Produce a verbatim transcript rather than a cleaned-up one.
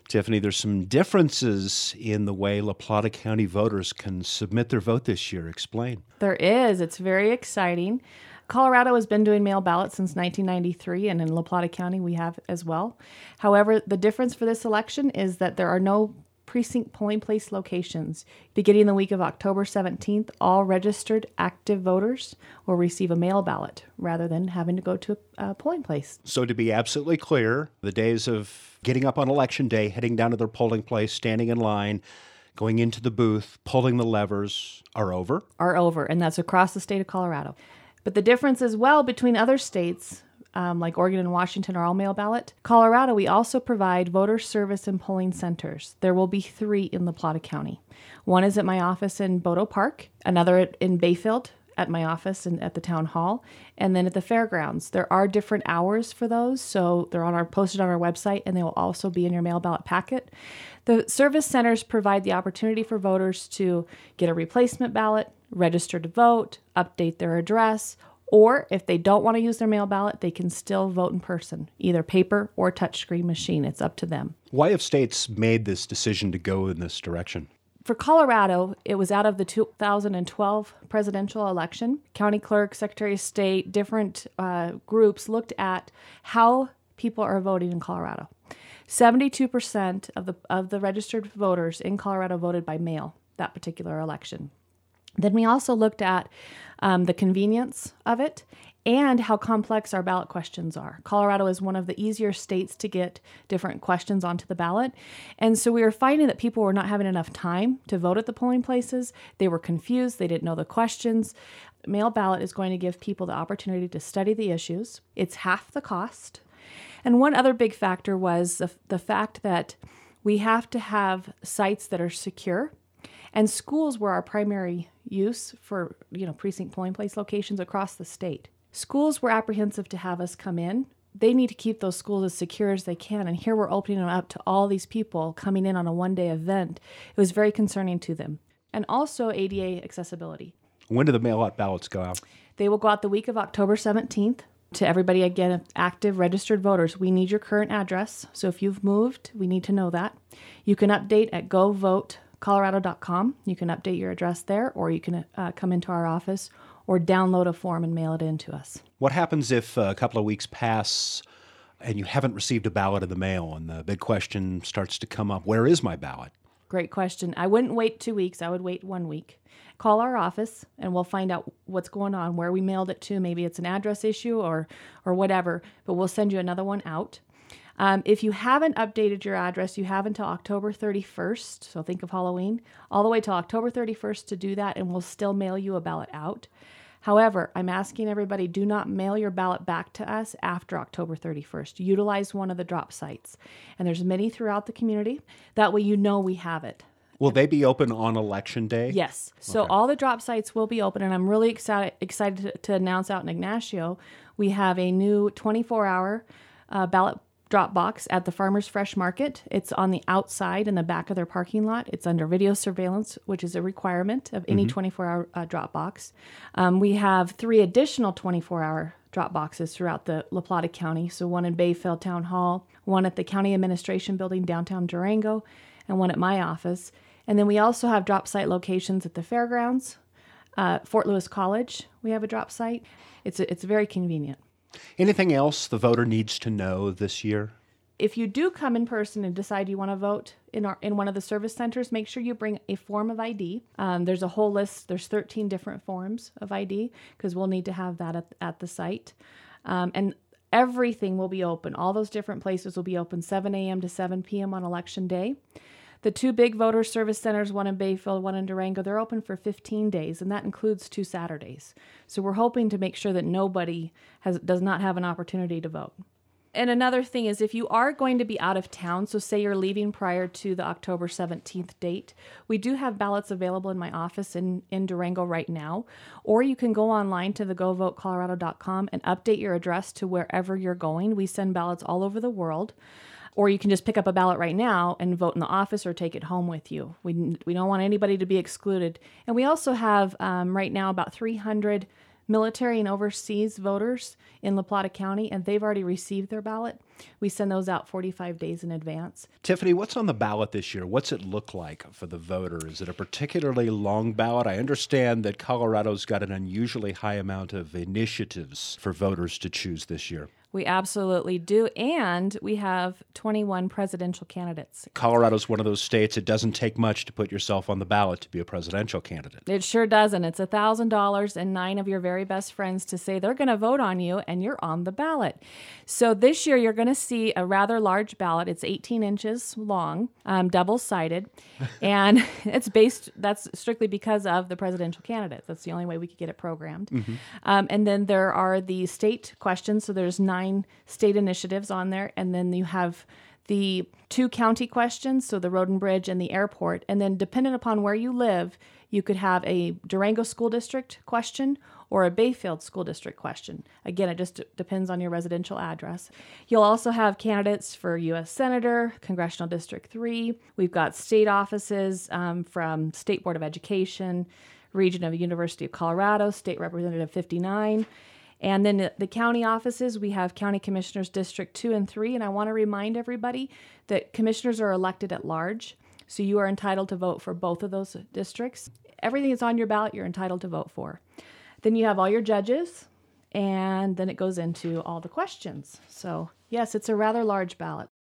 Tiffany, there's some differences in the way La Plata County voters can submit their vote this year. Explain. There is. It's very exciting. Colorado has been doing mail ballots since nineteen ninety-three, and in La Plata County we have as well. However, the difference for this election is that there are no precinct polling place locations. Beginning the week of October seventeenth, all registered active voters will receive a mail ballot rather than having to go to a polling place. So to be absolutely clear, the days of getting up on election day, heading down to their polling place, standing in line, going into the booth, pulling the levers are over? Are over, and that's across the state of Colorado. But the difference as well between other states, um, like Oregon and Washington are all mail ballot. Colorado, we also provide voter service and polling centers. There will be three in La Plata County. One is at my office in Bodo Park, another at, in Bayfield at my office and at the town hall, and then at the fairgrounds. There are different hours for those, so they're on our posted on our website, and they will also be in your mail ballot packet. The service centers provide the opportunity for voters to get a replacement ballot, register to vote, update their address, or if they don't want to use their mail ballot, they can still vote in person, either paper or touchscreen machine. It's up to them. Why have states made this decision to go in this direction? For Colorado, it was out of the two thousand twelve presidential election. County clerk, Secretary of State, different uh, groups looked at how people are voting in Colorado. seventy-two percent of the of the registered voters in Colorado voted by mail that particular election. Then we also looked at um, the convenience of it and how complex our ballot questions are. Colorado is one of the easier states to get different questions onto the ballot. And so we were finding that people were not having enough time to vote at the polling places. They were confused. They didn't know the questions. Mail ballot is going to give people the opportunity to study the issues. It's half the cost. And one other big factor was the, the fact that we have to have sites that are secure. And schools were our primary use for, you know, precinct polling place locations across the state. Schools were apprehensive to have us come in. They need to keep those schools as secure as they can. And here we're opening them up to all these people coming in on a one-day event. It was very concerning to them. And also A D A accessibility. When do the mail-out ballots go out? They will go out the week of October seventeenth. To everybody, again, active registered voters, we need your current address. So if you've moved, we need to know that. You can update at go vote colorado dot com. You can update your address there, or you can uh, come into our office or download a form and mail it in to us. What happens if a couple of weeks pass and you haven't received a ballot in the mail and the big question starts to come up, where is my ballot? Great question. I wouldn't wait two weeks. I would wait one week. Call our office and we'll find out what's going on, where we mailed it to. Maybe it's an address issue or or whatever, but we'll send you another one out. Um, if you haven't updated your address, you have until October thirty-first, so think of Halloween, all the way till October thirty-first to do that, and we'll still mail you a ballot out. However, I'm asking everybody, do not mail your ballot back to us after October thirty-first. Utilize one of the drop sites, and there's many throughout the community. That way you know we have it. Will they be open on Election Day? Yes. So Okay. all the drop sites will be open, and I'm really excited excited to, to announce out in Ignacio, we have a new twenty-four hour uh, ballot drop box at the Farmers Fresh Market. It's on the outside in the back of their parking lot. It's under video surveillance, which is a requirement of any twenty-four hour uh, drop box. Um, we have three additional twenty-four hour drop boxes throughout the La Plata County. So one in Bayfield Town Hall, one at the County Administration Building downtown Durango, and one at my office. And then we also have drop site locations at the fairgrounds, uh, Fort Lewis College. We have a drop site. It's a, it's very convenient. Anything else the voter needs to know this year? If you do come in person and decide you want to vote in our in one of the service centers, make sure you bring a form of I D. Um, there's a whole list. There's thirteen different forms of I D because we'll need to have that at, at the site. Um, and everything will be open. All those different places will be open seven a.m. to seven p.m. on Election Day. The two big voter service centers, one in Bayfield, one in Durango, they're open for fifteen days, and that includes two Saturdays. So we're hoping to make sure that nobody has does not have an opportunity to vote. And another thing is, if you are going to be out of town, so say you're leaving prior to the October seventeenth date, we do have ballots available in my office in, in Durango right now, or you can go online to the go vote colorado dot com and update your address to wherever you're going. We send ballots all over the world. Or you can just pick up a ballot right now and vote in the office or take it home with you. We we don't want anybody to be excluded. And we also have um, right now about three hundred military and overseas voters in La Plata County, and they've already received their ballot. We send those out forty-five days in advance. Tiffany, what's on the ballot this year? What's it look like for the voter? Is it a particularly long ballot? I understand that Colorado's got an unusually high amount of initiatives for voters to choose this year. We absolutely do, and we have twenty-one presidential candidates. Colorado's one of those states, it doesn't take much to put yourself on the ballot to be a presidential candidate. It sure doesn't. It's one thousand dollars and nine of your very best friends to say they're going to vote on you, and you're on the ballot. So this year, you're going to see a rather large ballot. It's eighteen inches long, um, double-sided, and it's based, that's strictly because of the presidential candidates. That's the only way we could get it programmed. Mm-hmm. Um, and then there are the state questions, so there's nine state initiatives on there, and then you have the two county questions, so the road and bridge and the airport, and then depending upon where you live, you could have a Durango School District question or a Bayfield School District question. Again, it just depends on your residential address. You'll also have candidates for U S Senator, Congressional District three. We've got state offices um, from State Board of Education, Region of University of Colorado, State Representative fifty-nine. And then the county offices, we have County Commissioners District two and three. And I want to remind everybody that commissioners are elected at large. So you are entitled to vote for both of those districts. Everything that's on your ballot, you're entitled to vote for. Then you have all your judges, and then it goes into all the questions. So yes, it's a rather large ballot.